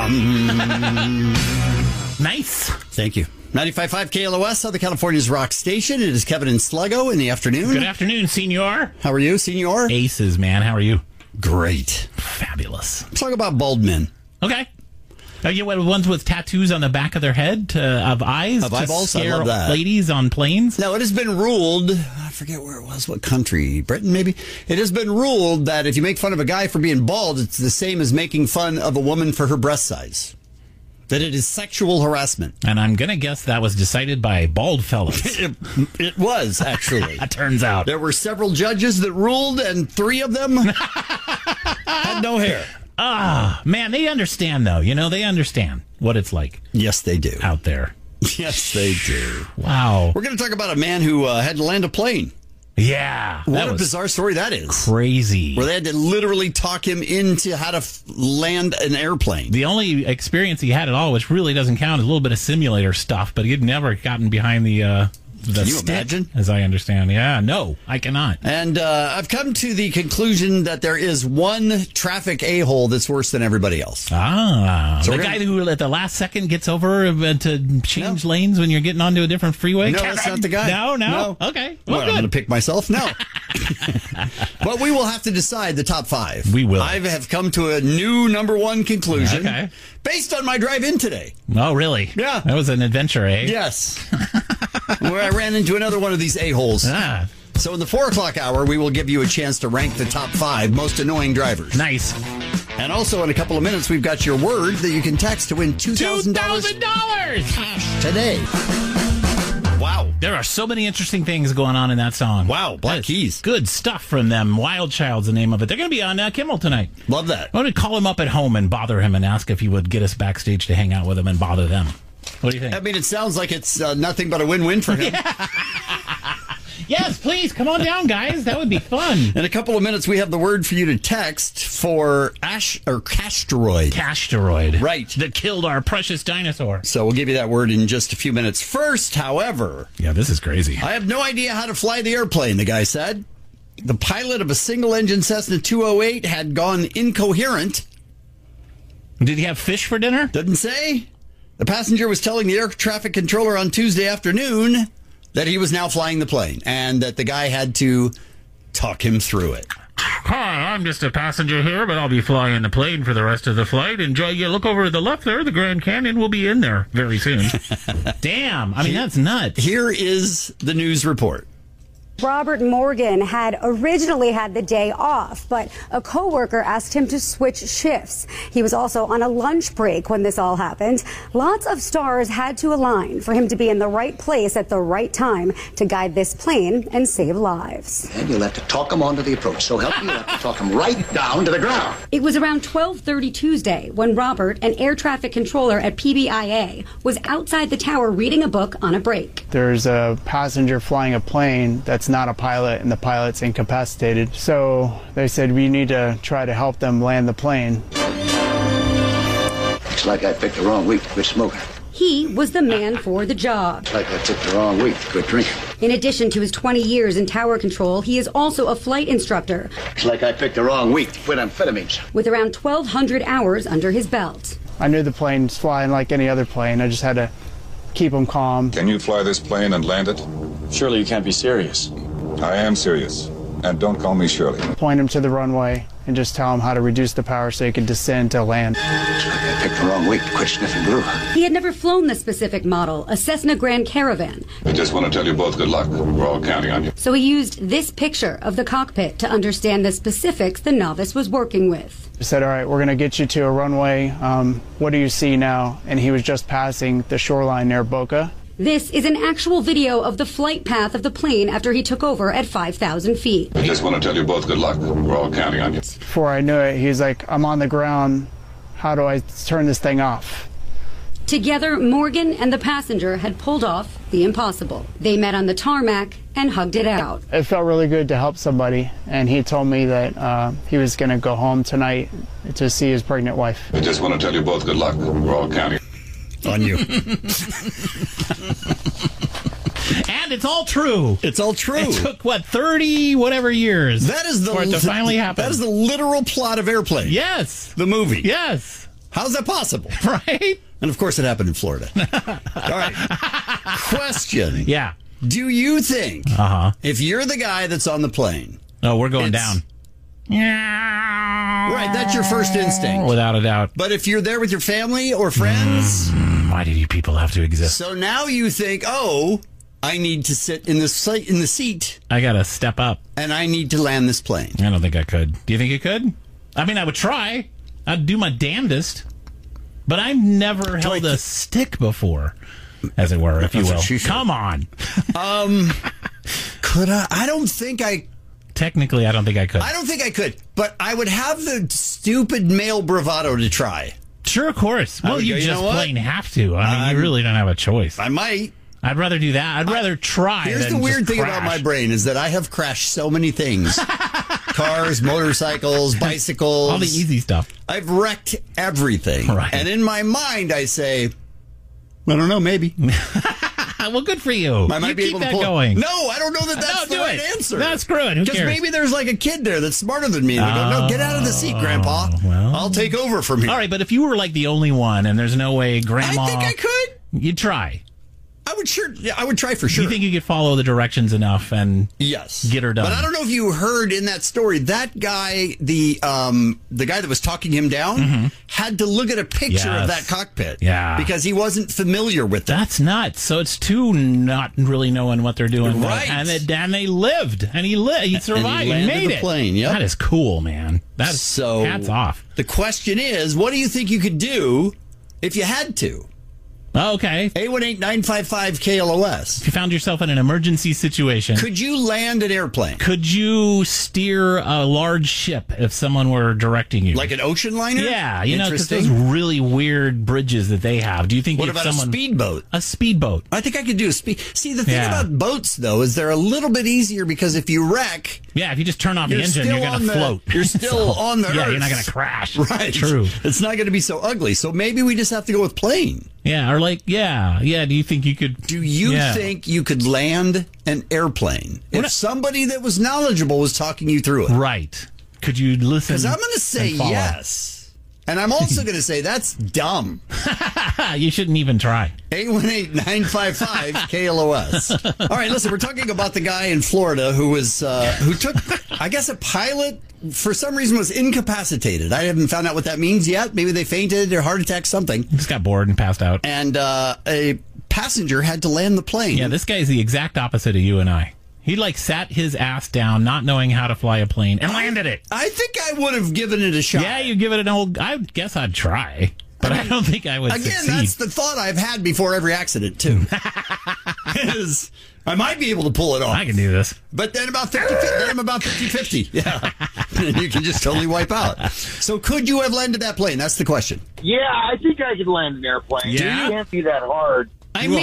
Nice. Thank you. 95.5 KLOS, Southern California's rock station. It is Kevin and Sluggo in the afternoon. Good afternoon, senor. How are you, senor? Aces, man. How are you? Great. Fabulous. Let's talk about bald men. Okay. You know, ones with tattoos on the back of their head of eyes Of eyeballs? to scare I love that. ladies on planes? Now, it has been ruled, I forget where it was, what country, Britain maybe? It has been ruled that if you make fun of a guy for being bald, it's the same as making fun of a woman for her breast size. That it is sexual harassment. And I'm going to guess that was decided by bald fellas. It was, actually. It turns out. There were several judges that ruled, and 3 of them had no hair. Man, they understand, though. You know, they understand what it's like. Yes, they do. Out there. Yes, they do. Wow. We're going to talk about a man who had to land a plane. Yeah. What a bizarre story that is. Crazy. Where they had to literally talk him into how to land an airplane. The only experience he had at all, which really doesn't count, is a little bit of simulator stuff, but he'd never gotten behind the Can you stick, imagine? as I understand. Yeah, no, I cannot. And I've come to the conclusion that there is one traffic a-hole that's worse than everybody else. So we're the guy who at the last second gets over to change lanes when you're getting onto a different freeway? No, that's not the guy. No? Okay. Well, I'm going to pick myself? No. But we will have to decide the top 5. We will. I have come to a new number 1 conclusion based on my drive in today. Oh, really? Yeah. That was an adventure, eh? Yes. Where I ran into another one of these a-holes. So in the 4 o'clock hour, we will give you a chance to rank the top 5 most annoying drivers. Nice. And also in a couple of minutes, we've got your word that you can text to win $2,000 cash today. Wow. There are so many interesting things going on in that song. Wow. Black Keys. Good stuff from them. Wild Child's the name of it. They're going to be on Kimmel tonight. Love that. I want to call him up at home and bother him and ask if he would get us backstage to hang out with him and bother them. What do you think? I mean, it sounds like it's nothing but a win-win for him. Yes, please, come on down, guys. That would be fun. In a couple of minutes, we have the word for you to text for Casteroid. Casteroid. Right. That killed our precious dinosaur. So we'll give you that word in just a few minutes. First, however... Yeah, this is crazy. I have no idea how to fly the airplane, the guy said. The pilot of a single-engine Cessna 208 had gone incoherent. Did he have fish for dinner? Doesn't say. The passenger was telling the air traffic controller on Tuesday afternoon that he was now flying the plane and that the guy had to talk him through it. Hi, I'm just a passenger here, but I'll be flying the plane for the rest of the flight. Enjoy. You look over to the left there. The Grand Canyon will be in there very soon. Damn. I mean, that's nuts. Here is the news report. Robert Morgan had originally had the day off, but a coworker asked him to switch shifts. He was also on a lunch break when this all happened. Lots of stars had to align for him to be in the right place at the right time to guide this plane and save lives. And you'll have to talk him onto the approach. So help me, you'll have to talk him right down to the ground. It was around 12:30 Tuesday when Robert, an air traffic controller at PBIA, was outside the tower reading a book on a break. There's a passenger flying a plane that's not a pilot, and the pilot's incapacitated. So they said we need to try to help them land the plane. Looks like I picked the wrong week to quit smoking. He was the man for the job. Looks like I picked the wrong week to quit drinking. In addition to his 20 years in tower control, he is also a flight instructor. Looks like I picked the wrong week to quit amphetamines. With around 1,200 hours under his belt. I knew the plane's flying like any other plane. I just had to keep them calm. Can you fly this plane and land it? Surely you can't be serious. I am serious. And don't call me Shirley. Point him to the runway and just tell him how to reduce the power so he can descend to land. Looks like I picked the wrong week to quit sniffing glue. He had never flown the specific model, a Cessna Grand Caravan. I just want to tell you both good luck. We're all counting on you. So he used this picture of the cockpit to understand the specifics the novice was working with. He said, all right, we're going to get you to a runway. What do you see now? And he was just passing the shoreline near Boca. This is an actual video of the flight path of the plane after he took over at 5,000 feet. I just want to tell you both good luck. We're all counting on you. Before I knew it, he's like, I'm on the ground. How do I turn this thing off? Together, Morgan and the passenger had pulled off the impossible. They met on the tarmac and hugged it out. It felt really good to help somebody, and he told me that he was going to go home tonight to see his pregnant wife. I just want to tell you both good luck. We're all counting on you. And it's all true. It's all true. It took, 30 whatever years that is the, for it to finally happen. That is the literal plot of Airplane. Yes. The movie. Yes. How's that possible? Right? And of course, it happened in Florida. All right. Question. Yeah. Do you think if you're the guy that's on the plane? Oh, we're going down. Right, that's your first instinct. Without a doubt. But if you're there with your family or friends, why do you people have to exist? so now you think, oh, I need to sit in the seat I got to step up. and I need to land this plane. I don't think I could. Do you think you could? I mean, I would try. I'd do my damnedest. But I've never held a stick before, as it were, if you will. Come on. Could I? I don't think I... Technically, I don't think I could. I don't think I could, but I would have the stupid male bravado to try. Sure, of course. Well, you go, you just know what? plain have to. I mean, you really don't have a choice. I might. I'd rather do that. I'd rather try Here's than the weird just thing crash. about my brain is that I have crashed so many things. Cars, motorcycles, bicycles. All the easy stuff. I've wrecked everything. Right. And in my mind, I say, I don't know, maybe. Well, good for you. I might you be keep able to that pull going. No, I don't know that that's the right answer. That's screw it. Who Because cares? maybe there's like a kid there that's smarter than me. And they go, no, get out of the seat, Grandpa. well. I'll take over from here. All right, but if you were like the only one and there's no way Grandma... I think I could. You'd try. I would try for sure. You think you could follow the directions enough and yes, get her done? But I don't know if you heard in that story that guy, the guy that was talking him down, had to look at a picture of that cockpit, because he wasn't familiar with that. That's nuts. So it's two not really knowing what they're doing, right? And they lived, and he survived, and he made the it. Plane, yep. That is cool, man. That's so hats off. The question is, what do you think you could do if you had to? Oh, okay. 818-955-KLOS. If you found yourself in an emergency situation, could you land an airplane? Could you steer a large ship if someone were directing you? Like an ocean liner? Yeah, you know, because those really weird bridges that they have. Do you think what about a speedboat? A speedboat. I think I could do a speed. See, the thing about boats, though, is they're a little bit easier because if you wreck... Yeah, if you just turn off the engine, you're going to float. You're still on the earth. Yeah, you're not going to crash. Right. True. It's not going to be so ugly. So maybe we just have to go with plane. Yeah, or like, yeah. Do you think you could... Do you think you could land an airplane if somebody that was knowledgeable was talking you through it? Right. Could you listen? Because I'm going to say yes. And I'm also going to say that's dumb. You shouldn't even try. 818-955-KLOS. All right, listen, we're talking about the guy in Florida who took, I guess, a pilot, for some reason, was incapacitated. I haven't found out what that means yet. Maybe they fainted or heart attack, something. Just got bored and passed out. And a passenger had to land the plane. Yeah, this guy's the exact opposite of you and I. He sat his ass down, not knowing how to fly a plane, and landed it. I think I would have given it a shot. Yeah, you give it I guess I'd try, but I don't think I would succeed. That's the thought I've had before every accident, too. Is I might be able to pull it off. I can do this. But then I'm about 50-50. Yeah. And you can just totally wipe out. So could you have landed that plane? That's the question. Yeah, I think I could land an airplane. Yeah? It can't be that hard. Come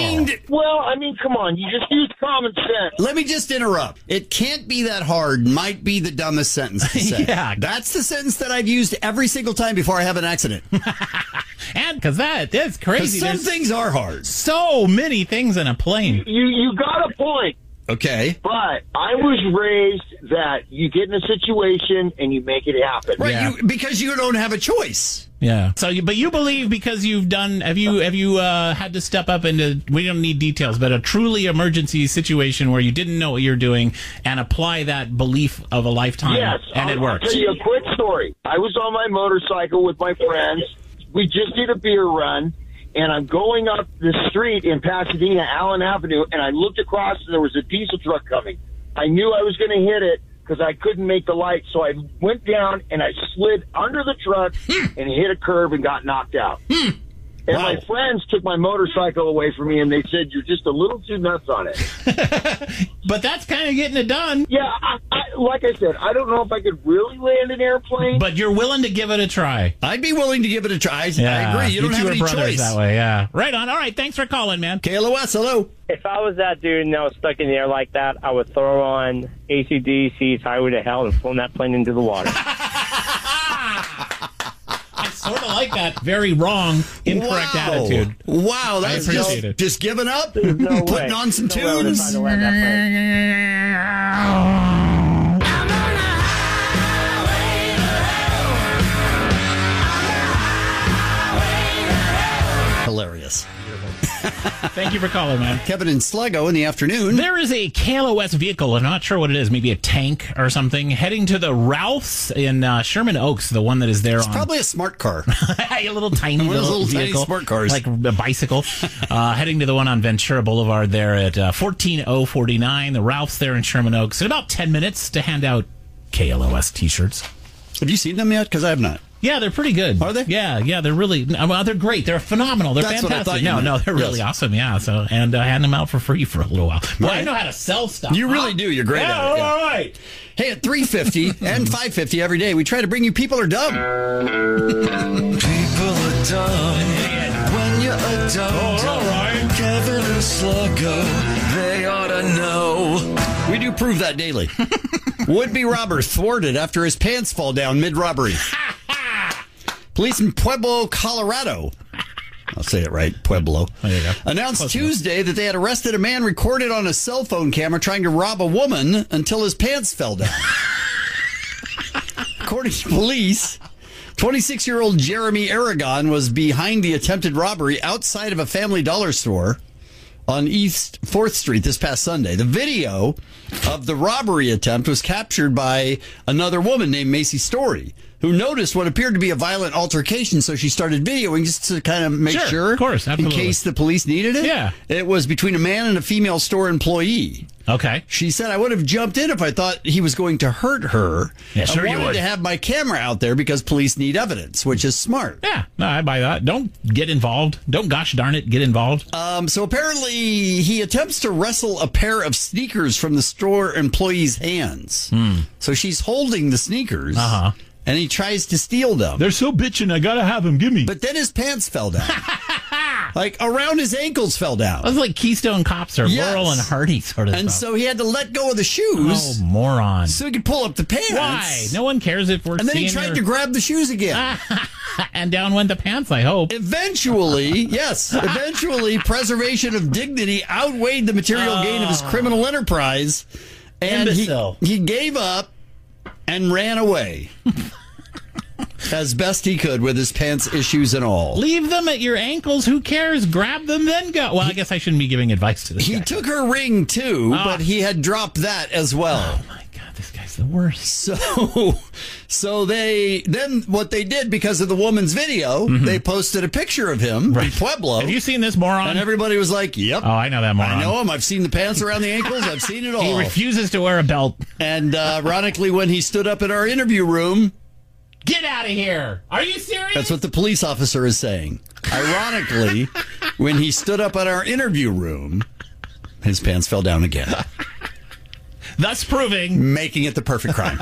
on. You just use common sense. Let me just interrupt. It can't be that hard might be the dumbest sentence to say. Yeah. That's the sentence that I've used every single time before I have an accident. And because that's crazy. Some things are hard. So many things in a plane. You got a point. Okay. But I was raised that you get in a situation and you make it happen. Right, Yeah. because you don't have a choice. Yeah. So, but you believe because you've done, have you had to step up into, we don't need details, but a truly emergency situation where you didn't know what you're doing and apply that belief of a lifetime. Yes. And it works. I'll tell you a quick story. I was on my motorcycle with my friends. We just did a beer run. And I'm going up the street in Pasadena, Allen Avenue, and I looked across and there was a diesel truck coming. I knew I was going to hit it because I couldn't make the light. So I went down and I slid under the truck and hit a curb and got knocked out. And my friends took my motorcycle away from me and they said, you're just a little too nuts on it. But that's kind of getting it done. Yeah, like I said, I don't know if I could really land an airplane. But you're willing to give it a try. I'd be willing to give it a try. Yeah, I agree. You don't have any brothers choice. that way, yeah. Right on. All right, thanks for calling, man. KLOS, hello. If I was that dude and I was stuck in the air like that, I would throw on AC/DC's Highway to Hell and flown that plane into the water. I sort of like that very wrong, incorrect attitude. Wow, that's just giving up? No Putting on some tunes? Hilarious. Thank you for calling, man. Kevin and Sluggo in the afternoon. There is a KLOS vehicle, I'm not sure what it is, maybe a tank or something, heading to the Ralphs in Sherman Oaks, the one that is there It's probably a smart car. a little tiny One of those little tiny vehicle, smart cars. like a bicycle, heading to the one on Ventura Boulevard there at 14049. The Ralphs there in Sherman Oaks. In about 10 minutes to hand out KLOS T-shirts. Have you seen them yet? Because I have not. Yeah, they're pretty good. Are they? Yeah, they're really. Well, they're great. They're phenomenal. They're That's what I fantastic. thought you No, meant. they're really Yes. awesome. Yeah. So and hand them out for free for a little while. Boy, Right. I know how to sell stuff. You really do. You're great at it. Yeah. All right. Hey, at 3:50 and 5:50 every day, we try to bring you People Are Dumb. People are dumb when you're a dumb. Kevin and Sluggo, they ought to know. We do prove that daily. Would-be robber thwarted after his pants fall down mid-robbery. Police in Pueblo, Colorado. I'll say it right, Pueblo. There you go. Announced Tuesday that they had arrested a man recorded on a cell phone camera trying to rob a woman until his pants fell down. According to police, 26-year-old Jeremy Aragon was behind the attempted robbery outside of a Family Dollar store on East 4th Street this past Sunday. The video of the robbery attempt was captured by another woman named Macy Story, who noticed what appeared to be a violent altercation, so she started videoing just to kind of make sure, of course, absolutely. in case the police needed it. Yeah. It was between a man and a female store employee. Okay. She said, I would have jumped in if I thought he was going to hurt her. Yeah, sure I you wanted would. to have my camera out there because police need evidence, which is smart. Yeah, no, I buy that. Don't get involved. Don't gosh darn it get involved. So apparently he attempts to wrestle a pair of sneakers from the store employee's hands. So she's holding the sneakers. Uh-huh. And he tries to steal them. They're so bitchin', I gotta have them. Give me. But then his pants fell down. Like around his ankles fell down. That was like Keystone Cops or Yes. Laurel and Hardy sort of And stuff. so he had to let go of the shoes Oh, moron. so he could pull up the pants. Why? No one cares if we're And then he seeing tried to grab the shoes again. and down went the pants, I hope. Eventually, preservation of dignity outweighed the material gain of his criminal enterprise. And Imbecile. he gave up and ran away as best he could with his pants issues and all. Leave them at your ankles. Who cares? Grab them, then go. Well, I guess I shouldn't be giving advice to this He guy. took her ring too, but he had dropped that as well. Oh, my God. This guy's the worst. So then what they did, because of the woman's video, they posted a picture of him in Pueblo. Have you seen this moron? And everybody was like, yep. Oh, I know that moron. I know him. I've seen the pants around the ankles. I've seen it all. He refuses to wear a belt. And ironically, when he stood up in our interview room, Get out of here. Are you serious? that's what the police officer is saying. Ironically, when he stood up at our interview room, his pants fell down again. Thus proving. Making it the perfect crime.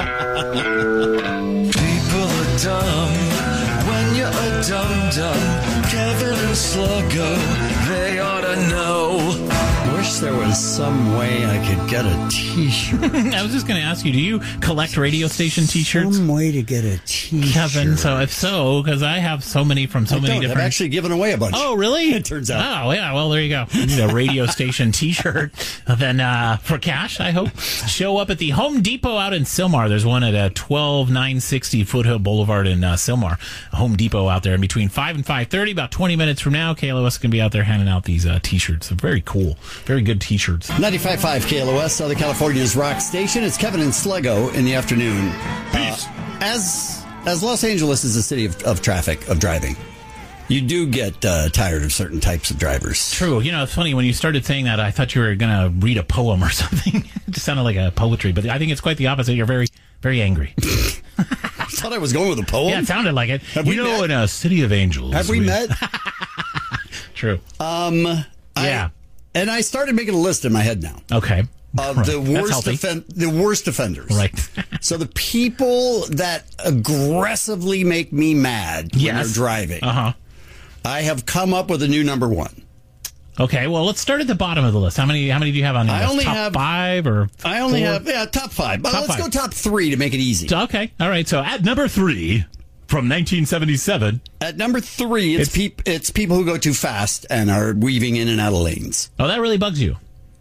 People are dumb when you're a dum-dum. Kevin and Sluggo, they ought to know. Wish there was some way I could get a T-shirt. I was just going to ask you, do you collect radio station T-shirts? Some way to get a T-shirt. Kevin, so if so, because I have so many from so many different... I've actually given away a bunch. Oh, really? It turns out. Oh, yeah. Well, there you go. You need a radio station T-shirt. Then for cash, I hope. Show up at the Home Depot out in Sylmar. There's one at 12960 Foothill Boulevard in Sylmar. Home Depot out there. And between 5 and 5:30, about 20 minutes from now, KLOS is going to be out there handing out these T-shirts. They're very cool. Very good T-shirts. 95.5 KLOS, Southern California's rock station. It's Kevin and Sluggo in the afternoon. Peace. As Los Angeles is a city of traffic, of driving, you do get tired of certain types of drivers. True. You know, it's funny. When you started saying that, I thought you were going to read a poem or something. It just sounded like a poetry, but I think it's quite the opposite. You're very, very angry. I thought I was going with a poem. Yeah, it sounded like it. Have we met? In a city of angels. Have we met? True. Yeah. And I started making a list in my head now. Okay. Of Right. the worst offenders. Right. So the people that aggressively make me mad when they're driving. Uh-huh. I have come up with a new number one. Okay, well, let's start at the bottom of the list. How many do you have on your I list? only Top have 5 or I only 4? have top 5. But Top let's 5. go top 3 to make it easy. Okay. All right. So at number 3 from 1977. At number 3, it's people who go too fast and are weaving in and out of lanes. Oh, that really bugs you.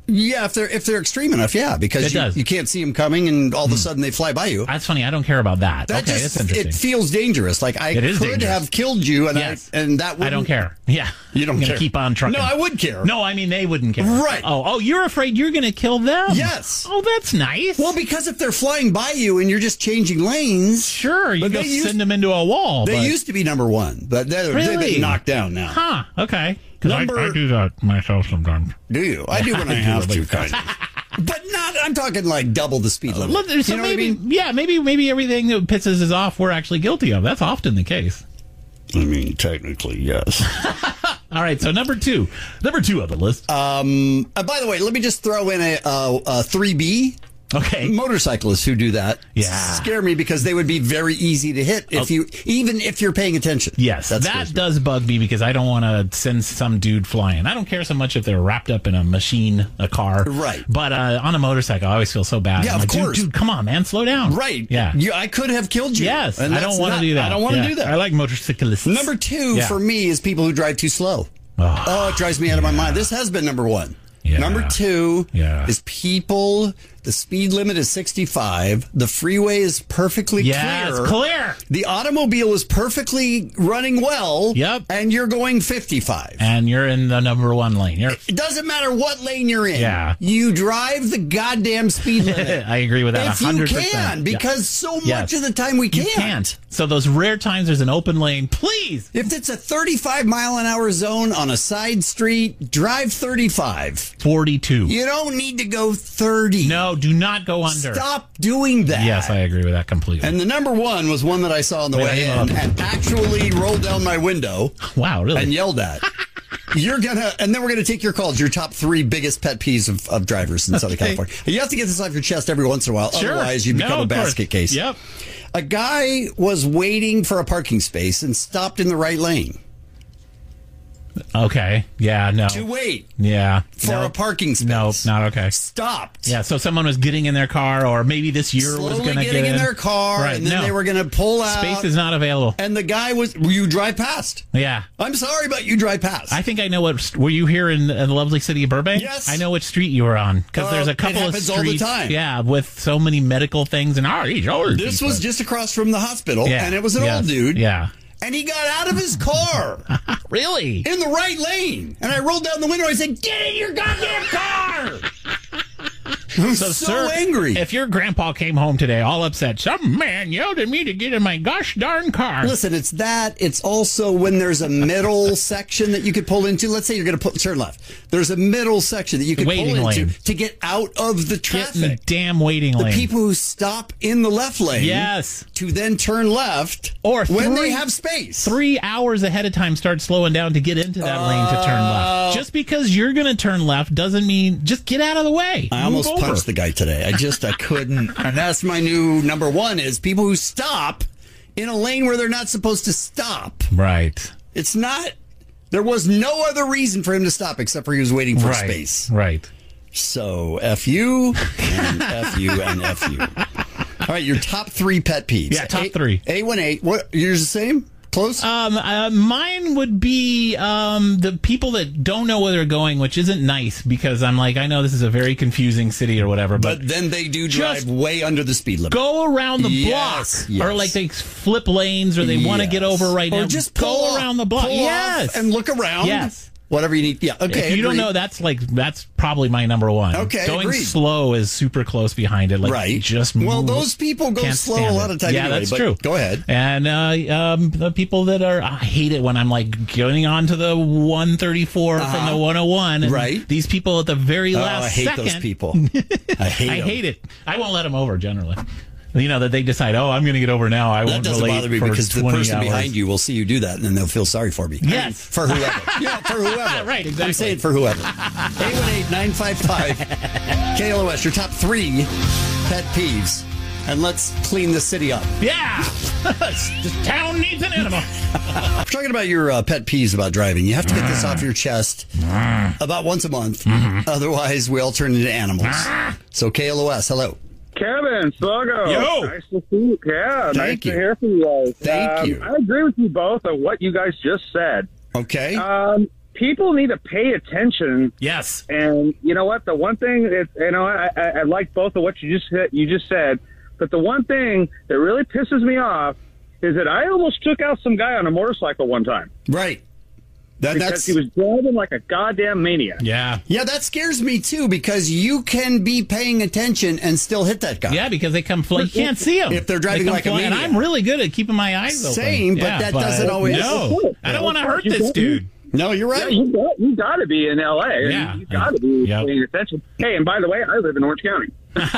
Yeah, if they're extreme enough, yeah, because you can't see them coming, and all of a sudden they fly by you. That's funny. I don't care about that. Okay, that's interesting. It feels dangerous. Like I could have killed you, and that I don't care. Yeah, you don't care. Keep on trucking. No, I would care. No, I mean they wouldn't care. Right. Oh, you're afraid you're going to kill them? Yes. Oh, that's nice. Well, because if they're flying by you and you're just changing lanes, sure, you go send them into a wall. They used to be number one, but they've been knocked down now. Huh? Okay. Because I do that myself sometimes. Do you? I do when I have to, kind of. But not, I'm talking like double the speed limit. So maybe, maybe everything that pisses us off we're actually guilty of. That's often the case. I mean, technically, yes. All right, so number two on the list. By the way, let me just throw in a 3B. Okay. Motorcyclists who do that scare me because they would be very easy to hit even if you're paying attention. Yes, that does bug me because I don't want to send some dude flying. I don't care so much if they're wrapped up in a machine, a car. Right. But on a motorcycle, I always feel so bad. Yeah, of course. Dude, come on, man, slow down. Right. Yeah. I could have killed you. Yes. And I don't want to do that. I don't want to do that. I like motorcyclists. Number two for me is people who drive too slow. Oh, it drives me out of my mind. This has been number one. Yeah. Number two is people. The speed limit is 65. The freeway is perfectly clear. Yeah, it's clear. The automobile is perfectly running well. Yep. And you're going 55. And you're in the number one lane. It doesn't matter what lane you're in. Yeah. You drive the goddamn speed limit. I agree with that 100%. If you can, because so much of the time we can't. You can't. So those rare times there's an open lane, please. If it's a 35-mile-an-hour zone on a side street, drive 35. 42. You don't need to go 30. No, do not go under. Stop doing that. Yes, I agree with that completely. And the number one was one that I saw on the way in and actually rolled down my window. Wow, really? And yelled at. And then we're gonna take your calls, your top 3 biggest pet peeves of drivers in Southern California. You have to get this off your chest every once in a while, otherwise you become a basket case. Yep. A guy was waiting for a parking space and stopped in the right lane. Okay. Yeah, no. To wait. Yeah. For a parking space. Nope, not okay. Stopped. Yeah, so someone was getting in their car, or maybe this year was going to get in their car, and then they were going to pull out. Space is not available. And the guy you drive past. Yeah. I'm sorry, but you drive past. I think I know were you here in the lovely city of Burbank? Yes. I know which street you were on, because there's a couple of streets. All the time. Yeah, with so many medical things and this was just across from the hospital, and it was an old dude. Yeah. And he got out of his car. Really? In the right lane. And I rolled down the window and I said, "Get in your goddamn car!" I was so angry. If your grandpa came home today all upset, some man yelled at me to get in my gosh darn car. Listen, it's that. It's also when there's a middle section that you could pull into. Let's say you're going to turn left. There's a middle section that you could pull into to get out of the traffic. Get in the damn waiting lane. The people who stop in the left lane. Yes. To then turn left. Or when they have space. 3 hours ahead of time, start slowing down to get into that lane to turn left. Just because you're going to turn left doesn't mean just get out of the way. I almost punched the guy today. I couldn't. And that's my new number one is people who stop in a lane where they're not supposed to stop. Right. It's not. There was no other reason for him to stop except for he was waiting for space. Right. So F you and F you and F you. All right, your top 3 pet peeves. Yeah, top 3. 818. What? Yours the same? Close? Mine would be the people that don't know where they're going, which isn't nice because I'm like, I know this is a very confusing city or whatever, but then they do drive way under the speed limit. Go around the block, or like they flip lanes, or they want to get over right now. Or just go around the block, off and look around. Yes. Whatever you need. Yeah, okay. If you don't know, that's probably my number one. Okay, going slow is super close behind it. Like, right. Just move. Well, those people go slow a lot of times. Yeah, anyway, that's true. Go ahead. And the people that are, I hate it when I'm like going on to the 134 from the 101. And right. These people at the very last second. I hate those people. I hate it. I won't let them over generally. You know, that they decide, I'm going to get over now. I won't That doesn't bother me because the person behind you will see you do that and then they'll feel sorry for me. Yes. I mean, for whoever. Yeah, for whoever. Right, exactly. I'm saying for whoever. 818-955 KLOS, your top 3 pet peeves. And let's clean the city up. Yeah. The town needs an animal. We're talking about your pet peeves about driving. You have to get this off your chest about once a month. Otherwise, we all turn into animals. So KLOS, hello. Kevin, Sluggo. Yo. Nice to see you. Yeah, nice to hear from you guys. Thank you. I agree with you both on what you guys just said. Okay. people need to pay attention. Yes. And you know what? The one thing is, I like both of what you just said, but the one thing that really pisses me off is that I almost took out some guy on a motorcycle one time. Right. Because he was driving like a goddamn maniac. Yeah. Yeah, that scares me too, because you can be paying attention and still hit that guy. Yeah, because they come you can't see them. If they're driving like a maniac. And I'm really good at keeping my eyes open. Same, but that doesn't always... No, I don't want to hurt this dude. No, you're right. Yeah, you got to be in L.A. Yeah. You got to be paying attention. Hey, and by the way, I live in Orange County.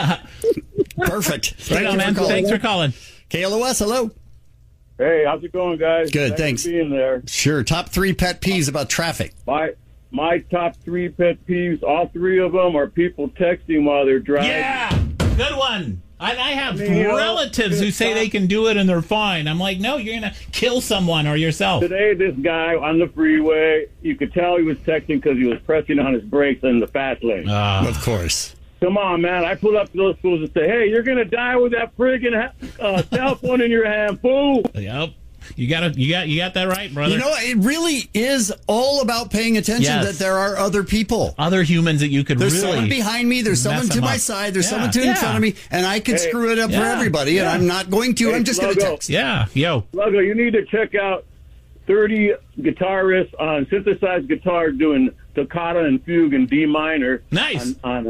Perfect. Right on, man. Thanks for calling. KLOS, hello. Hey, how's it going, guys? Good, thanks. For being there. Sure. Top 3 pet peeves about traffic. My top 3 pet peeves, all 3 of them are people texting while they're driving. Yeah, good one. I have relatives who say they can do it and they're fine. I'm like, no, you're going to kill someone or yourself. Today, this guy on the freeway, you could tell he was texting because he was pressing on his brakes in the fast lane. Of course. Come on, man. I pull up to those fools and say, hey, you're going to die with that friggin' cell phone in your hand, fool. Yep. You got that right, brother. You know, it really is all about paying attention that there are other people. Other humans that you could There's really... someone behind me, there's someone to my side, there's someone in front of me, and I can screw it up for everybody, and I'm not going to. I'm just going to text. Yeah, yo. Sluggo, you need to check out 30 guitarists on synthesized guitar doing toccata and fugue in D minor. Nice. On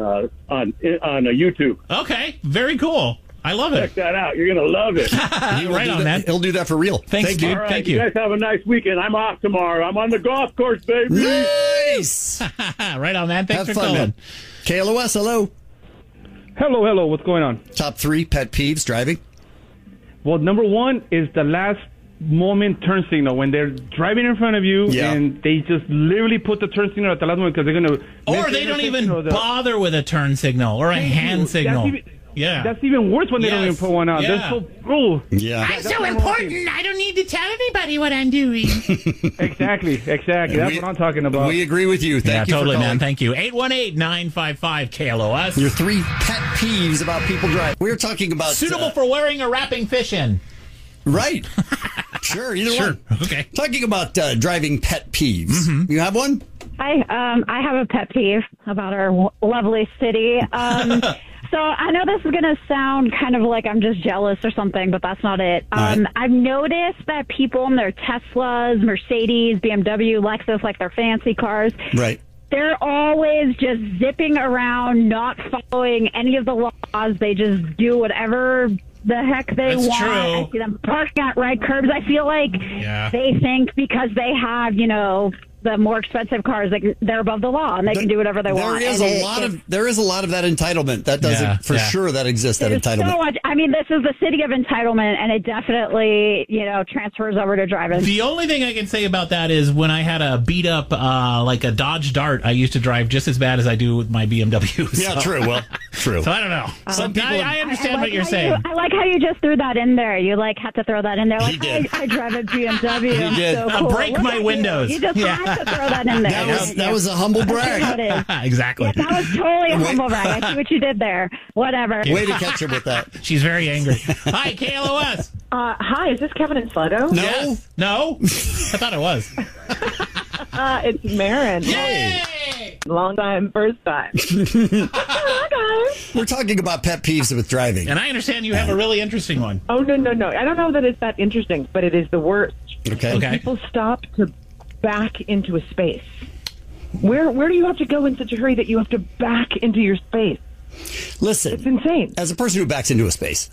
YouTube. Okay, very cool. I love it. Check that out. You're going to love it. Right on, man. He'll do that for real. Thanks, dude. All right, Thank you. You guys have a nice weekend. I'm off tomorrow. I'm on the golf course, baby. Nice. Right on, man. Thanks Have for fun, calling. man. KLOS, hello. Hello. What's going on? Top 3 pet peeves driving. Well, number 1 is the last moment turn signal when they're driving in front of you and they just literally put the turn signal at the last moment because they're going to... Or they don't even bother with a turn signal or a hand signal. That's even worse when they don't even put one out. Yeah. They're so cruel. Yeah. I'm so important. I don't need to tell anybody what I'm doing. Exactly. That's what I'm talking about. We agree with you. Thank you totally, for calling. man. Thank you. 818-955-KLOS. Your 3 pet peeves about people driving. We were talking about... Suitable for wearing or wrapping fish in. Right. Sure, either one. Okay. Talking about driving pet peeves. Mm-hmm. You have one? I have a pet peeve about our lovely city. So I know this is going to sound kind of like I'm just jealous or something, but that's not it. Right. I've noticed that people in their Teslas, Mercedes, BMW, Lexus, like their fancy cars, right, they're always just zipping around, not following any of the laws. They just do whatever the heck they want. True. I see them parking at red curbs. I feel like they think because they have, the more expensive cars, they're above the law and they can do whatever they want. There is a lot of that entitlement. That doesn't sure that exists. That entitlement. So much. I mean, this is the city of entitlement, and it definitely transfers over to driving. The only thing I can say about that is when I had a beat up like a Dodge Dart, I used to drive just as bad as I do with my BMW. Yeah, true. Well, true. So I don't know. I understand what you're saying. I like how you just threw that in there. You had to throw that in there. Like I drive a BMW. He did. So cool. Break my windows. You just had to throw that in there. That was a humble brag. Exactly. Yeah, that was totally a humble brag. I see what you did there. Whatever. Way to catch her with that. She's very angry. Hi, KLOS. Hi, is this Kevin and Sluggo? No. Yes. No? I thought it was. It's Marin. Yay! Long time, first time. Hi, guys. We're talking about pet peeves with driving. And I understand you have a really interesting one. Oh, no. I don't know that it's that interesting, but it is the worst. Okay. When people stop to back into a space. Where do you have to go in such a hurry that you have to back into your space? Listen, it's insane. As a person who backs into a space,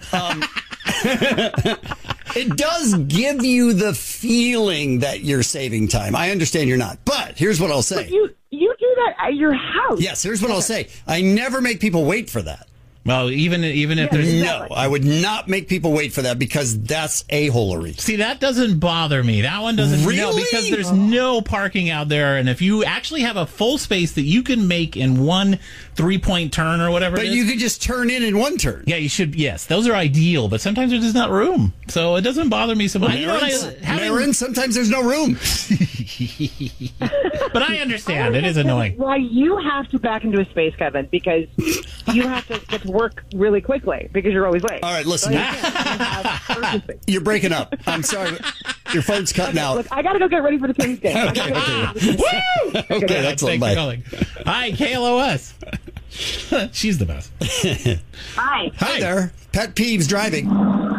it does give you the feeling that you're saving time. I understand you're not, but here's what I'll say. But you do that at your house. Yes, here's what I'll say. I never make people wait for that. Well, even if there's... No, I would not make people wait for that because that's a-holery. See, that doesn't bother me. That one doesn't... Really? No, because there's no parking out there, and if you actually have a full space that you can make in one 3-point turn or whatever But it is, you could just turn in one turn. Yeah, you should... Yes, those are ideal, but sometimes there's just not room. So it doesn't bother me so much. Marin, sometimes there's no room. But I understand. It is annoying. Why you have to back into a space, Kevin, because you have to get to work really quickly because you're always late. All right, listen. So You're breaking up. I'm sorry. Your phone's cutting out. Look, I got to go get ready for the Kings game. Okay. Woo! Okay, that's Thanks bye. for calling. Hi, KLOS. She's the best. Hi. Hi there. Pet peeves driving.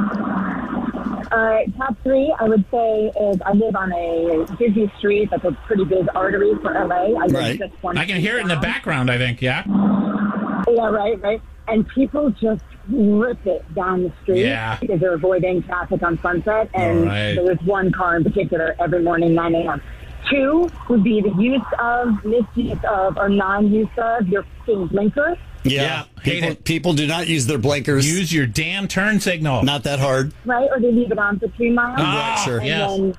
Top three, I would say, is I live on a busy street that's a pretty big artery for LA. I live just one I can hear it in the background, I think, yeah? Yeah, right. And people just rip it down the street because they're avoiding traffic on Sunset. And there was one car in particular every morning, 9 a.m. Two would be the misuse of, or non-use of your blinker. Yeah. People do not use their blinkers. Use your damn turn signal. Not that hard. Right, or they leave it on for 3 miles. Right, sure. And then,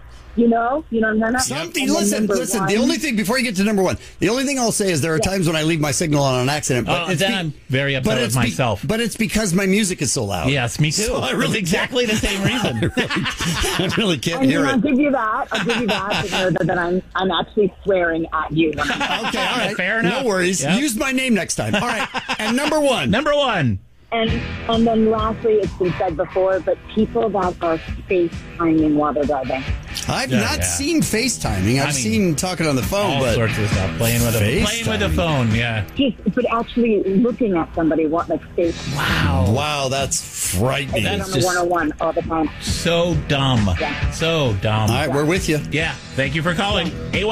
Listen. The only thing, before you get to number one, the only thing I'll say is there are times when I leave my signal on an accident. But then I'm very upset with myself. But it's because my music is so loud. Yes, me too. So I really exactly the same reason. I really can't hear it. I'll give you that to know that I'm actually swearing at you. Okay, all right. Fair enough. No worries. Yep. Use my name next time. All right. And number one. And then lastly, it's been said before, but people that are FaceTiming while they're driving. I've not seen FaceTiming. I've seen talking on the phone, all but sorts of stuff. Playing with the phone, yeah. But actually looking at somebody, face. Wow, that's frightening. That's on the 101 all the time. So dumb. Yeah. So dumb. All right, we're with you. Yeah. Thank you for calling.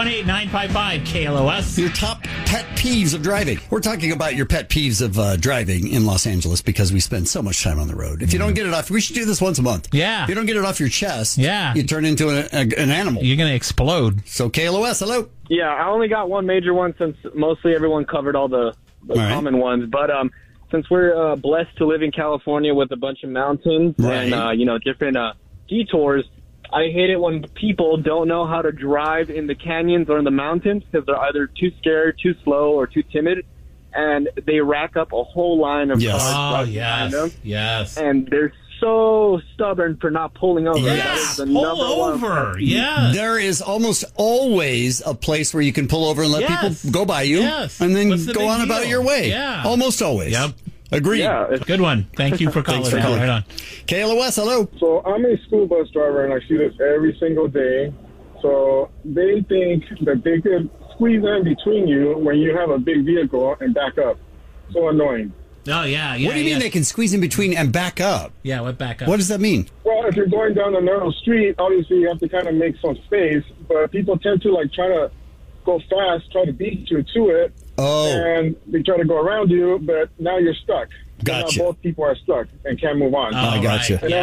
818-955-KLOS. Your top pet peeves of driving. We're talking about your pet peeves of driving in Los Angeles because we spend so much time on the road. If you don't get it off, we should do this once a month. Yeah. If you don't get it off your chest, yeah, you turn into an animal. You're going to explode. So KLOS, hello. Yeah, I only got one major one since mostly everyone covered all the common ones. But since we're blessed to live in California with a bunch of mountains and different detours, I hate it when people don't know how to drive in the canyons or in the mountains because they're either too scared, too slow, or too timid, and they rack up a whole line of cars behind them. Yes. And they're so stubborn for not pulling over. Yes. That is the Pull number over. one. Yeah. There is almost always a place where you can pull over and let people go by you and then go on about your way. Yeah. Almost always. Yep. Agreed. Yeah, good one. Thank you for calling. Thanks for calling. Right on. KLOS, hello. So I'm a school bus driver, and I see this every single day. So they think that they could squeeze in between you when you have a big vehicle and back up. So annoying. Oh, yeah. What do you mean they can squeeze in between and back up? Yeah, what back up? What does that mean? Well, if you're going down a narrow street, obviously you have to kind of make some space, but people tend to try to go fast, try to beat you to it. Oh. And they try to go around you, but now you're stuck. Gotcha. Now both people are stuck and can't move on. I gotcha. And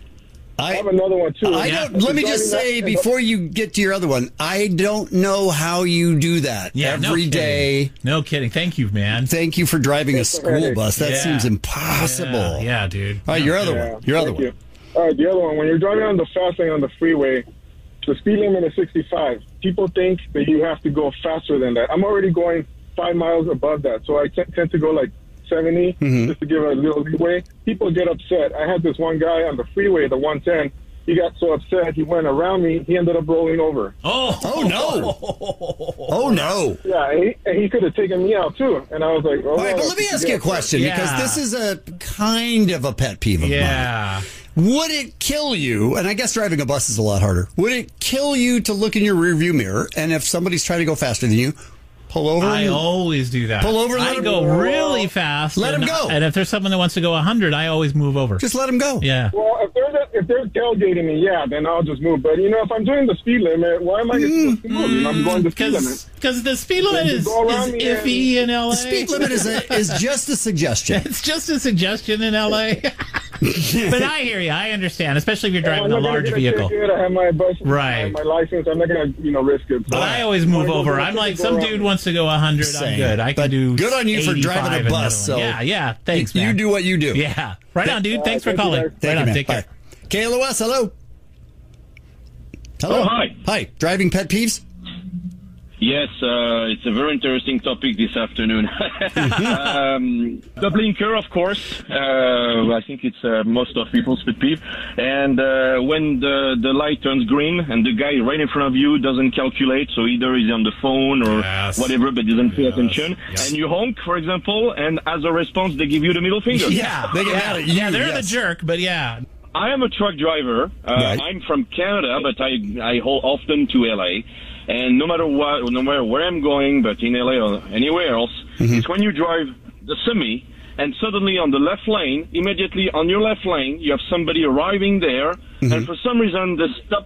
I have another one, too. Let me just say, before you get to your other one, I don't know how you do that every day. No kidding. Thank you, man. Thank you for driving a school bus. That Yeah. seems impossible. Yeah, dude. All right, your other one. Your other Thank one. you. All right, the other one. When you're driving on the fast lane on the freeway, the speed limit is 65. People think that you have to go faster than that. I'm already going 5 miles above that, so I tend to go 70 just to give it a little leeway. People get upset. I had this one guy on the freeway, the 110. He got so upset, he went around me. He ended up rolling over. Oh no! Oh no! Yeah, and he could have taken me out too. And I was like, all right, but let me ask you a question because this is a kind of a pet peeve of mine. Would it kill you, and I guess driving a bus is a lot harder, would it kill you to look in your rearview mirror and if somebody's trying to go faster than you, pull over? I always do that. Pull over and let I him go go. really fast. Let him and- go. And if there's someone that wants to go 100, I always move over. Just let him go. Yeah. Well, if they're tailgating me, then I'll just move. But, if I'm doing the speed limit, why am I supposed to move? I'm going the speed limit. Because the speed limit is iffy in LA. The speed limit is just a suggestion. It's just a suggestion in LA. But I hear you. I understand, especially if you're driving I'm a not gonna large get a vehicle. ticket. I have my bus, Right. my license. I'm not going to, risk it. But I always move over. I'm like, some dude wants to go 100. I'm Same. good. I can do. Good on you for driving 85 a bus. So yeah. Thanks, you man. do what you do. Yeah. Right on, dude. Thanks for thank you, calling. guys. Right Thank on. you, man. Take care. Bye. KLOS, hello. Hello. Oh, hi. Hi. Driving pet peeves? Yes, it's a very interesting topic this afternoon. The blinker, of course. I think it's most of people's pet peeve. And when the light turns green and the guy right in front of you doesn't calculate, so either he's on the phone or whatever, but doesn't pay attention. And you honk, for example, and as a response, they give you the middle finger. Yeah. They get mad at you. Yeah, they're yes. the jerk, but yeah. I am a truck driver. I'm from Canada, but I haul often to LA. And no matter where I'm going, but in LA or anywhere else, it's when you drive the semi, and suddenly on the left lane, immediately on your left lane, you have somebody arriving there, and for some reason they stop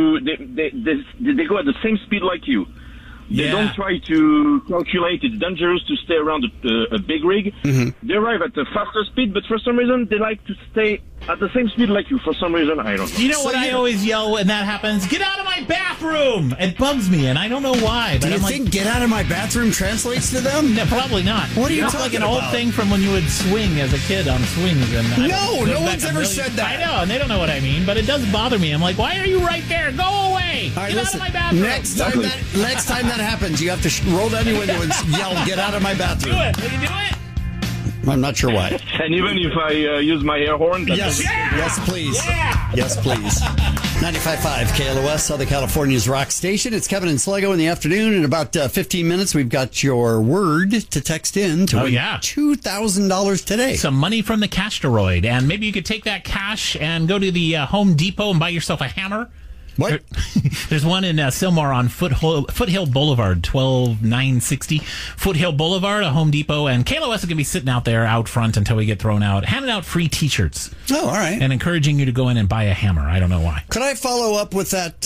they go at the same speed like you. They don't try to calculate. It's dangerous to stay around a big rig. They arrive at a faster speed, but for some reason they like to stay at the same speed like you. For some reason, I don't know. You know what I always yell when that happens? Get out of my bathroom! It bugs me, and I don't know why. But Do you think "get out of my bathroom" translates to them? No, probably not. What are you It's talking like an about? old thing from when you would swing as a kid on swings. And No one's ever said that. I know, and they don't know what I mean, but it does bother me. I'm like, why are you right there? Go away! All right, Get listen, out of my bathroom! next time that happens, you have to roll down your window and yell, "Get out of my bathroom." Do it. Will you do it? I'm not sure why. And even if I use my air horn, Yes, please. Yes, please. 95.5 KLOS, Southern California's rock station. It's Kevin and Slego in the afternoon. In about 15 minutes, we've got your word to text in to win $2,000 today. Some money from the Casteroid. And maybe you could take that cash and go to the Home Depot and buy yourself a hammer. What? There's one in Sylmar on Foothill Boulevard, 12960 Foothill Boulevard, a Home Depot, and KLOS is going to be sitting out there out front until we get thrown out, handing out free T-shirts. Oh, all right. And encouraging you to go in and buy a hammer. I don't know why. Could I follow up with that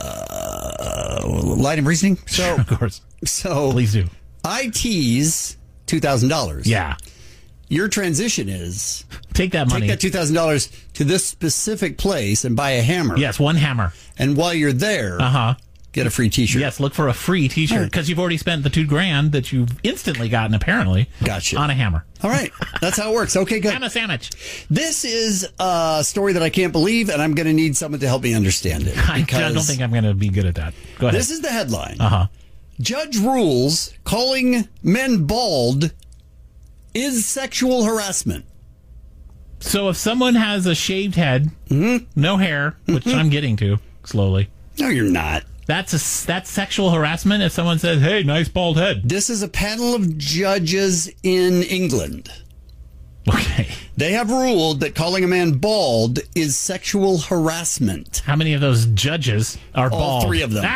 line of reasoning? Sure, of course. So, please do. I tease $2,000. Yeah. Your transition is take that money, take that $2,000 to this specific place and buy a hammer. Yes, one hammer. And while you're there, get a free T-shirt. Yes, look for a free T-shirt because you've already spent the $2,000 that you've instantly gotten apparently. Gotcha. On a hammer. All right, that's how it works. Okay, good. Hammer sandwich. This is a story that I can't believe, and I'm going to need someone to help me understand it. I don't think I'm going to be good at that. Go ahead. This is the headline. Judge rules calling men bald is sexual harassment. So if someone has a shaved head, no hair, which I'm getting to slowly. No, you're not. That's sexual harassment if someone says, hey, nice bald head. This is a panel of judges in England. Okay. They have ruled that calling a man bald is sexual harassment. How many of those judges are bald? All three of them.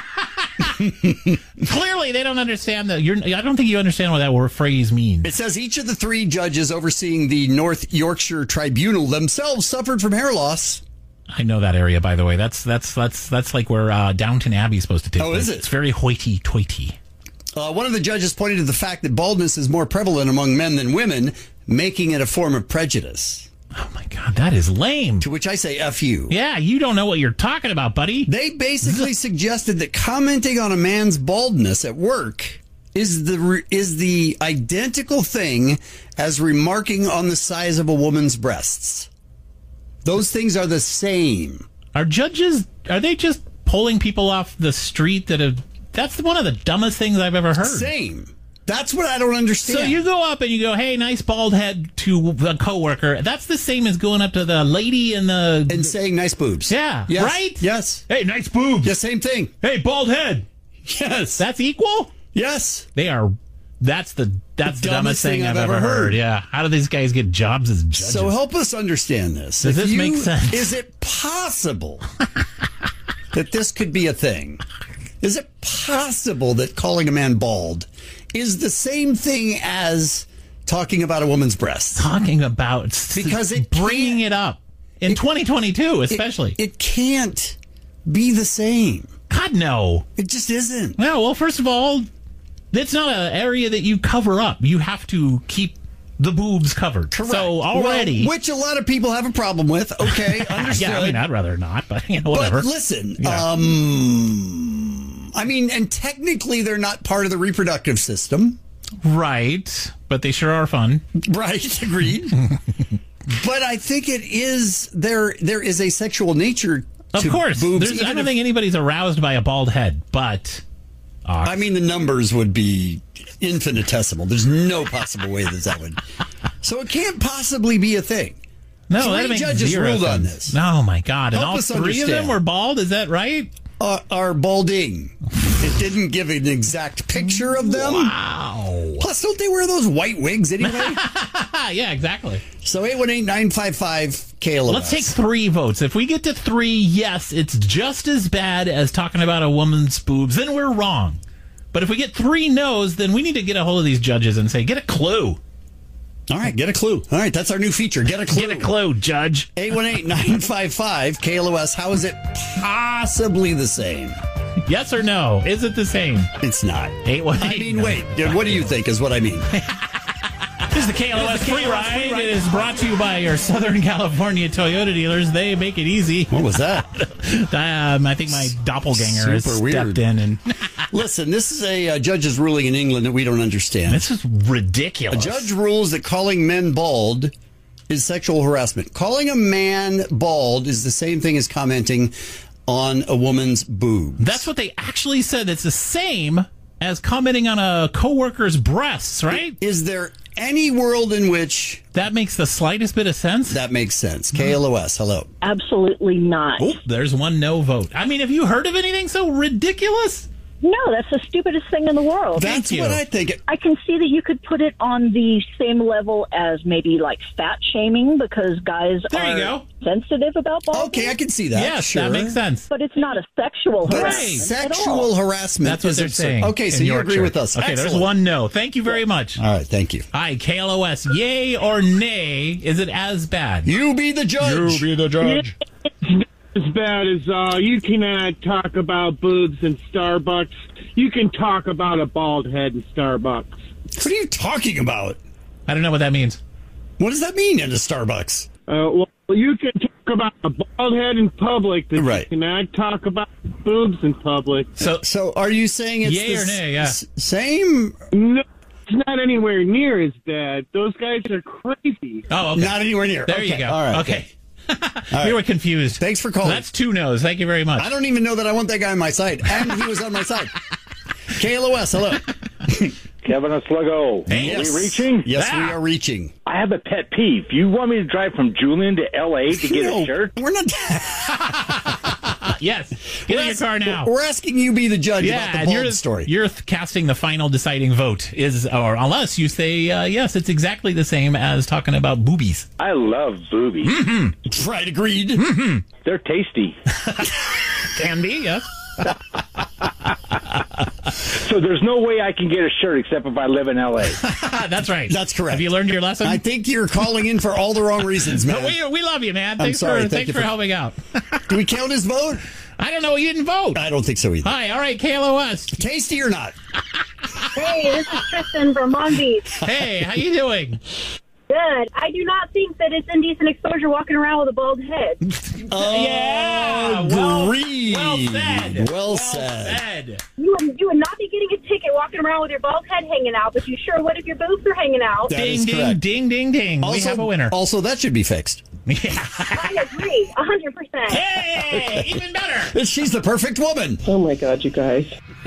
Clearly, they don't understand that. I don't think you understand what that word phrase means. It says each of the three judges overseeing the North Yorkshire Tribunal themselves suffered from hair loss. I know that area, by the way. That's like where Downton Abbey is supposed to take place. Oh, is it? It's very hoity-toity. One of the judges pointed to the fact that baldness is more prevalent among men than women, making it a form of prejudice. Oh, my God, that is lame. To which I say, F you. Yeah, you don't know what you're talking about, buddy. They basically suggested that commenting on a man's baldness at work is the identical thing as remarking on the size of a woman's breasts. Those things are the same. Are they just pulling people off the street that's one of the dumbest things I've ever heard. Same. That's what I don't understand. So you go up and you go, hey, nice bald head to a coworker. That's the same as going up to the lady and saying nice boobs. Yeah. Yes. Right? Yes. Hey, nice boobs. Yeah, same thing. Hey, bald head. Yes. That's equal? Yes. They are. That's the dumbest thing I've ever heard. Yeah. How do these guys get jobs as judges? So help us understand this. Does this make sense? Is it possible that this could be a thing? Is it possible that calling a man bald is the same thing as talking about a woman's breasts? Because bringing it up in 2022, especially. It can't be the same. God, no. It just isn't. No, well, first of all, it's not an area that you cover up. You have to keep the boobs covered. Correct. So already. Well, which a lot of people have a problem with. Okay, understood. Yeah, I mean, I'd rather not, but whatever. But listen, Yeah. and technically they're not part of the reproductive system. Right, but they sure are fun. Right, agreed. But I think it is, there is a sexual nature to Of course. boobs. I don't think anybody's aroused by a bald head, but... I mean, the numbers would be infinitesimal. There's no possible way that would. So it can't possibly be a thing. No, that three makes judges zero ruled on sense. this. Oh, my God. And Help all us three of them understand. were bald? Is that right? Are balding. It didn't give an exact picture of them. Wow. Plus, don't they wear those white wigs anyway? Yeah, exactly. So 818-955 KLOS. Let's take 3 votes. If we get to 3, yes, it's just as bad as talking about a woman's boobs, then we're wrong. But if we get 3 no's, then we need to get a hold of these judges and say, get a clue. All right, get a clue. All right, that's our new feature. Get a clue. Get a clue, Judge. 818-955-KLOS. How is it possibly the same? Yes or no? Is it the same? It's not. 818. I mean, wait. What do you think is what I mean? This is the KLOS Free Ride. It is brought to you by your Southern California Toyota dealers. They make it easy. What was that? I think my doppelganger has stepped in. And listen, this is a judge's ruling in England that we don't understand. This is ridiculous. A judge rules that calling men bald is sexual harassment. Calling a man bald is the same thing as commenting on a woman's boobs. That's what they actually said. It's the same as commenting on a coworker's breasts, right? Is there any world in which that makes the slightest bit of sense? That makes sense. KLOS, hello. Absolutely not. Oh, there's 1 no vote. I mean, have you heard of anything so ridiculous? No, that's the stupidest thing in the world. That's what I think. I can see that you could put it on the same level as maybe like fat shaming because guys are sensitive about balding. Okay, I can see that. Yes, sure. that makes sense. But it's not a sexual harassment. Sexual harassment. That's what they're saying. Okay, so you agree with us. Okay, Excellent. there's 1 no. Thank you very much. All right, thank you. Hi, KLOS. Yay or nay? Is it as bad? You be the judge. You be the judge. As bad as you cannot talk about boobs in Starbucks. You can talk about a bald head in Starbucks. What are you talking about? I don't know what that means. What does that mean in a Starbucks? Well, you can talk about a bald head in public, but right. You cannot talk about boobs in public. So are you saying it's yay or nay? Yeah. Same? No, it's not anywhere near as bad. Those guys are crazy. Oh, okay. Not anywhere near. There you go. All right. Okay. All We were confused. Thanks for calling. That's 2 no's. Thank you very much. I don't even know that I want that guy on my side. And he was on my side. KLOS, hello. Kevin and Sluggo. Hey, Are we reaching? Yes, we are reaching. I have a pet peeve. You want me to drive from Julian to L.A. to get a shirt? We're not. Yes. Get in your car now. We're asking you be the judge about the bald story. You're casting the final deciding vote, or unless you say yes, it's exactly the same as talking about boobies. I love boobies. Mm-hmm. Right, agreed. Mm-hmm. They're tasty. Can be, yes. So there's no way I can get a shirt except if I live in L.A. That's right. That's correct. Have you learned your lesson? I think you're calling in for all the wrong reasons, man. We love you, man. I'm sorry. Thanks for helping out. Do we count his vote? I don't know. You didn't vote. I don't think so either. Hi. All right, KLOS. Tasty or not? Hey, this is Tristan from Long Beach. Hey, how you doing? Good. I do not think that it's indecent exposure walking around with a bald head. Yeah. Agreed. Well said. Well said. You would not be getting a ticket walking around with your bald head hanging out, but you sure would if your boobs are hanging out. That ding, is ding, correct. ding, ding, ding. Also, we have a winner. Also, that should be fixed. Yeah. I agree. 100%. Hey, even better. She's the perfect woman. Oh, my God, you guys.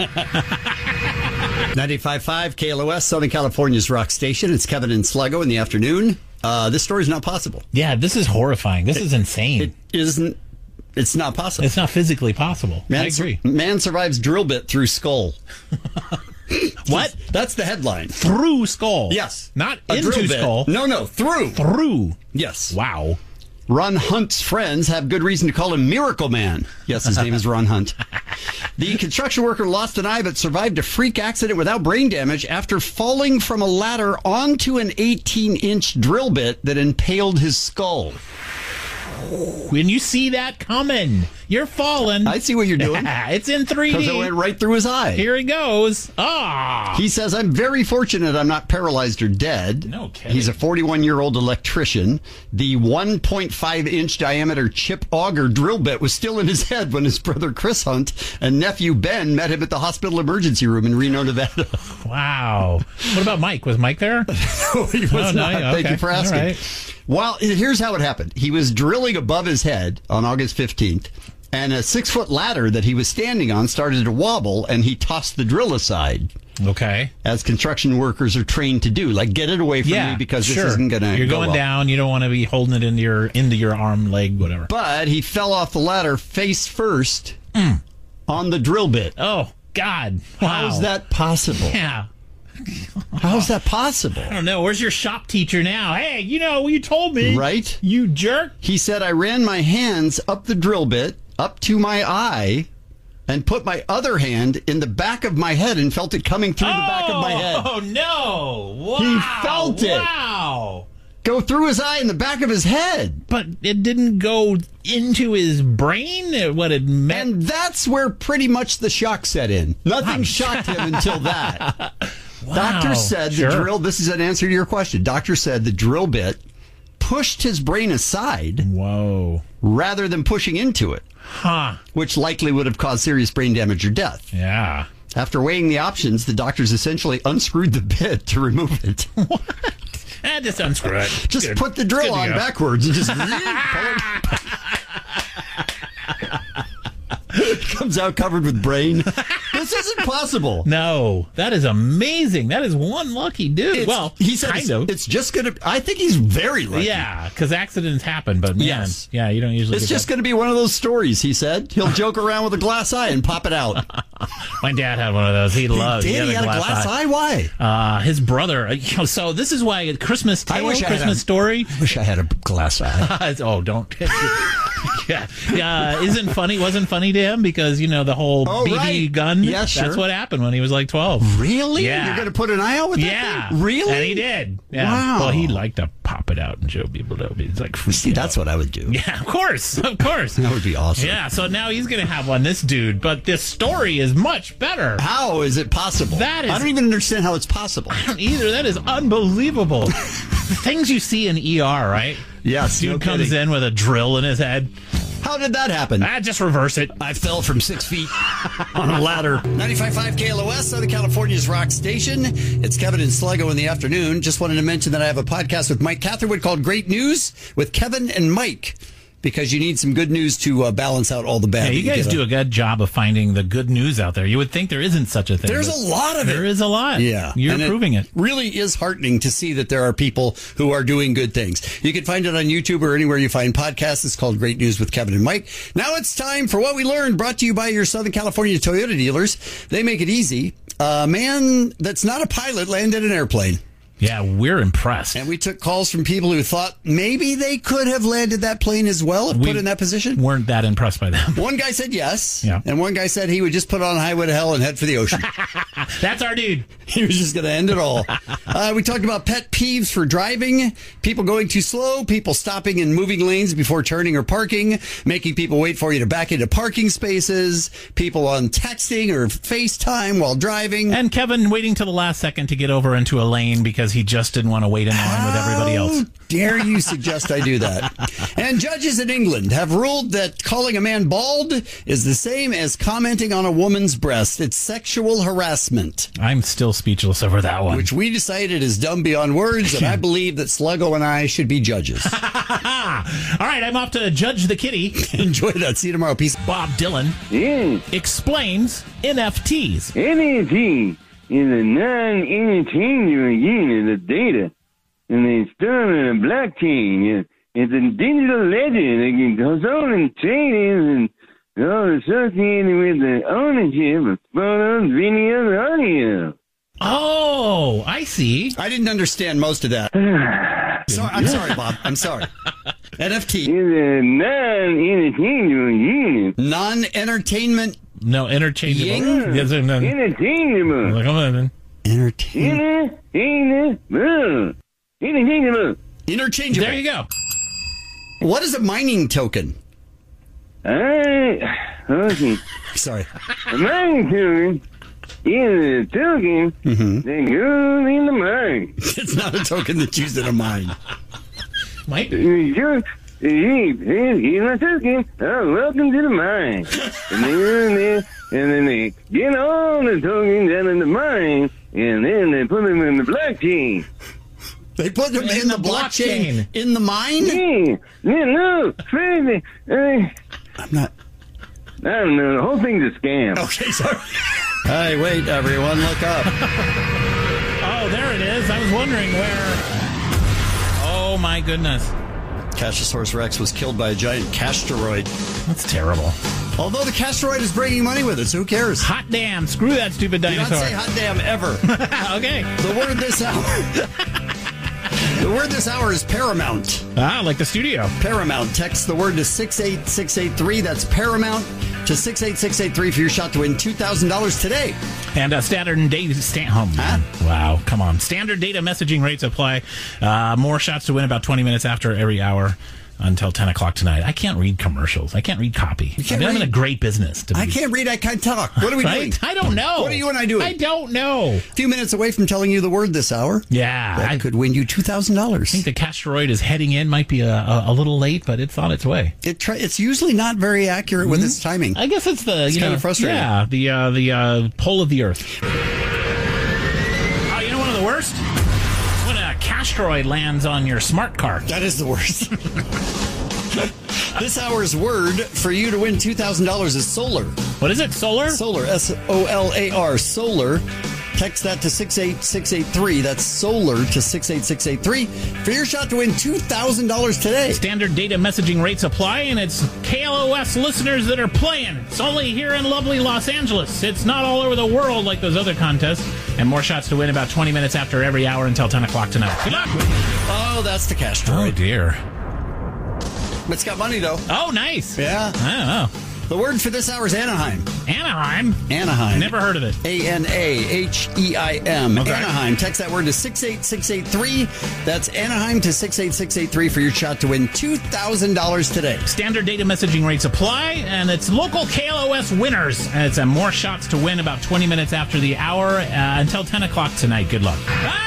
95.5 KLOS, Southern California's rock station. It's Kevin and Sluggo in the afternoon. This story is not possible. Yeah, this is horrifying. This is insane. It isn't. It's not possible. It's not physically possible. I agree. Man survives drill bit through skull. What? That's the headline. Through skull. Yes. Not A into drill bit. skull. No, through. Through. Yes. Wow. Ron Hunt's friends have good reason to call him Miracle Man. Yes, his name is Ron Hunt. The construction worker lost an eye but survived a freak accident without brain damage after falling from a ladder onto an 18-inch drill bit that impaled his skull. When you see that coming, you're falling. I see what you're doing. It's in 3D. Because it went right through his eye. Here he goes. Ah. He says, I'm very fortunate I'm not paralyzed or dead. No kidding. He's a 41-year-old electrician. The 1.5-inch diameter chip auger drill bit was still in his head when his brother Chris Hunt and nephew Ben met him at the hospital emergency room in Reno, Nevada. Wow. What about Mike? Was Mike there? No, he was not. Okay. Thank you for asking. All right. Well, here's how it happened. He was drilling above his head on August 15th, and a 6-foot ladder that he was standing on started to wobble, and he tossed the drill aside. Okay. As construction workers are trained to do. Like, get it away from me because this isn't going to You're going down. You don't want to be holding it into your arm, leg, whatever. But he fell off the ladder face first on the drill bit. Oh, God. Wow. How is that possible? Yeah. How's that possible? I don't know. Where's your shop teacher now? Hey, you told me. Right? You jerk. He said, I ran my hands up the drill bit, up to my eye, and put my other hand in the back of my head and felt it coming through the back of my head. Oh, no. Wow. He felt it. Wow. Go through his eye in the back of his head. But it didn't go into his brain? What it meant? And that's where pretty much the shock set in. Nothing shocked him until that. Wow. Doctor said the drill, this is an answer to your question. Doctor said the drill bit pushed his brain aside. Whoa. Rather than pushing into it. Huh. Which likely would have caused serious brain damage or death. Yeah. After weighing the options, the doctors essentially unscrewed the bit to remove it. What? Just unscrew it. Just Good. put the drill on backwards and just pull it. It comes out covered with brain. This isn't possible. No, that is amazing. That is one lucky dude. He said it's just going to. I think he's very lucky. Yeah, because accidents happen, but man, yes. Yeah, you don't usually. It's just going to be one of those stories. He said he'll joke around with a glass eye and pop it out. My dad had one of those. He loved. He had a glass eye. Why? His brother. So this is why Christmas Story. I wish I had a glass eye. Oh, don't. Yeah. Isn't funny? Wasn't funny to him because the whole BB gun. Yeah, sure. That's what happened when he was like 12. Really? Yeah. You're going to put an eye out with that thing? Really? And he did. Yeah. Wow. Well, he liked to pop it out and show people. He's like, see, that's what I would do. Yeah, of course. That would be awesome. Yeah. So now he's going to have one. This dude, but this story is much better. How is it possible? I don't even understand how it's possible. I don't either. That is unbelievable. Things you see in ER, right? Yes. Dude comes in with a drill in his head. How did that happen? Just reverse it. I fell from 6 feet on a ladder. 95.5 KLOS, Southern California's rock station. It's Kevin and Sluggo in the afternoon. Just wanted to mention that I have a podcast with Mike Catherwood called Great News with Kevin and Mike. Because you need some good news to balance out all the bad. Yeah, you guys do a good job of finding the good news out there. You would think there isn't such a thing. There's a lot of it. There is a lot. Yeah. You're proving it. Really is heartening to see that there are people who are doing good things. You can find it on YouTube or anywhere you find podcasts. It's called Great News with Kevin and Mike. Now it's time for What We Learned, brought to you by your Southern California Toyota dealers. They make it easy. A man that's not a pilot landed an airplane. Yeah, we're impressed. And we took calls from people who thought maybe they could have landed that plane as well if put in that position. Weren't that impressed by them. One guy said yes. Yeah. And one guy said he would just put on a highway to hell and head for the ocean. That's our dude. He was just going to end it all. We talked about pet peeves for driving, people going too slow, people stopping in moving lanes before turning or parking, making people wait for you to back into parking spaces, people on texting or FaceTime while driving. And Kevin waiting till the last second to get over into a lane because he just didn't want to wait in line with everybody else. How dare you suggest I do that? And judges in England have ruled that calling a man bald is the same as commenting on a woman's breast. It's sexual harassment. I'm still speechless over that one. Which we decided is dumb beyond words, and I believe that Sluggo and I should be judges. All right, I'm off to judge the kitty. Enjoy that. See you tomorrow. Peace. Bob Dylan explains NFTs. NFT is a non-interchangeable unit of data, and it's stored in a blockchain. It's a digital ledger that goes on and traded and all associated with the ownership of photos, video, and audio. Oh, I see. I didn't understand most of that. I'm sorry, Bob. I'm sorry. NFT. It's a non-interchangeable unit. Non-entertainment. No, interchangeable. Yes, interchangeable. Come on, then. Interchangeable. Interchangeable. There you go. What is a mining token? Okay. Sorry. A mining token is a token that goes in the mine. It's not a token that's used in a mine. Might be. Here's my token. Welcome to the mine. And then they get all the tokens down in the mine, and then they put them in the blockchain. They put them in the blockchain. In the mine? Yeah, no, crazy. I'm not. I don't know. The whole thing's a scam. Okay, sorry. Hey, wait, everyone, look up. Oh, there it is. I was wondering where. Oh, my goodness. Castrosaurus Rex was killed by a giant casteroid. That's terrible. Although the Castroid is bringing money with it, so who cares? Hot damn. Screw that stupid dinosaur. Do not say hot damn ever. Okay. The word this hour. The word this hour is paramount. Ah, like the studio. Paramount. Text the word to 68683. That's paramount to 68683 for your shot to win $2,000 today. And standard data... Wow, come on. Standard data messaging rates apply. More shots to win about 20 minutes after every hour until 10 o'clock tonight. I can't read commercials. I can't read copy. I'm in a great business. I can't read. I can't talk. What are we doing? I don't know. What are you and I doing? I don't know. A few minutes away from telling you the word this hour. Yeah. That could win you $2,000. I think the Castroid is heading in. Might be a little late, but it's on its way. It's usually not very accurate with its timing. I guess it's kind of frustrating. Yeah, the pole of the Earth. Oh, you know one of the worst? When a Castroid lands on your smart car. That is the worst. This hour's word for you to win $2,000 is solar. What is it? Solar? Solar. SOLAR. Solar. Text that to 68683. That's solar to 68683 for your shot to win $2,000 today. Standard data messaging rates apply, and it's KLOS listeners that are playing. It's only here in lovely Los Angeles. It's not all over the world like those other contests. And more shots to win about 20 minutes after every hour until 10 o'clock tonight. Good luck. Oh, that's the Castroid. Oh, dear. It's got money, though. Oh, nice. Yeah. I don't know. The word for this hour is Anaheim. Anaheim? Anaheim. Never heard of it. ANAHEIM. Okay. Anaheim. Text that word to 68683. That's Anaheim to 68683 for your shot to win $2,000 today. Standard data messaging rates apply, and it's local KLOS winners. And it's more shots to win about 20 minutes after the hour until 10 o'clock tonight. Good luck.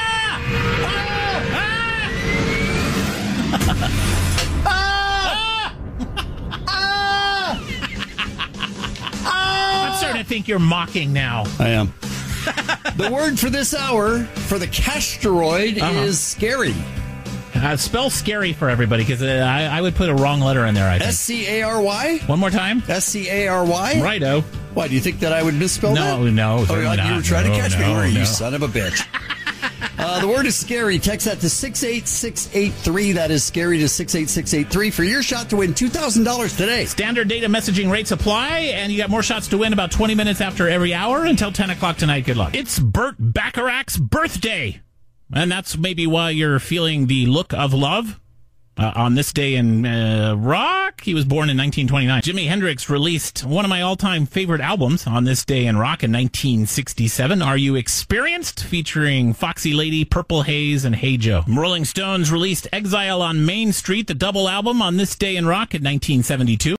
I'm starting to think you're mocking now. I am. The word for this hour for the Castroid is scary. Spell scary for everybody, because I would put a wrong letter in there, I think. SCARY? One more time. SCARY? Righto. Why, do you think that I would misspell that? No. Oh, you were trying to catch me, were you, no. son of a bitch? The word is scary. Text that to 68683. That is scary to 68683 for your shot to win $2,000 today. Standard data messaging rates apply, and you got more shots to win about 20 minutes after every hour until 10 o'clock tonight. Good luck. It's Burt Bacharach's birthday, and that's maybe why you're feeling the look of love. On this day in rock, he was born in 1929. Jimi Hendrix released one of my all-time favorite albums on this day in rock in 1967. Are You Experienced? Featuring Foxy Lady, Purple Haze, and Hey Joe. Rolling Stones released Exile on Main Street, the double album, on this day in rock in 1972.